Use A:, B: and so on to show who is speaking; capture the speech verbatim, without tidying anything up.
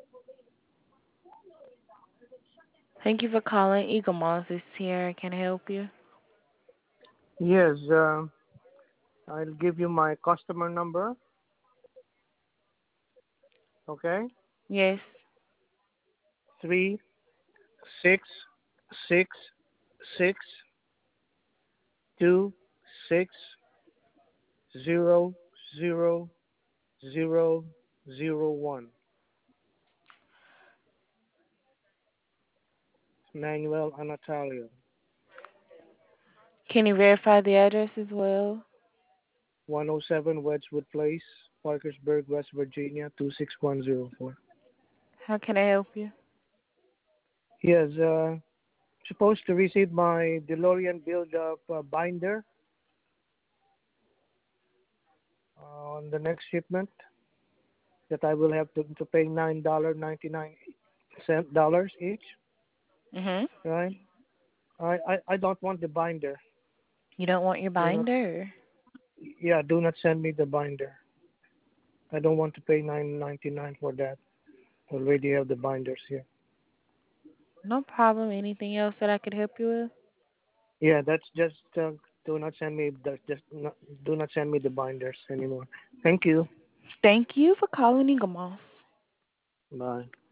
A: Thank you for calling Eagle Moss this here. Can I help you?
B: Yes, uh, I'll give you my customer number. Okay,
A: Yes.
B: three six six six two six zero zero zero zero one. Manuel Anatolio,
A: Can you verify the address as well?
B: one oh seven Wedgwood Place, Parkersburg, West Virginia, two six one zero four.
A: How can I help you?
B: Yes, uh, supposed to receive my DeLorean build-up uh, binder uh, on the next shipment that I will have to, to pay nine dollar ninety nine cent dollars each.
A: Mhm.
B: Right? I, I I don't want the binder.
A: You don't want your
B: Do not
A: binder?
B: Yeah, do not send me the binder. I don't want to pay nine ninety nine for that. Already have the binders here.
A: No problem. Anything else that I could help you with?
B: Yeah, that's just uh, do not send me the just not, do not send me the binders anymore. Thank you.
A: Thank you for calling Eagle Moss.
B: Bye.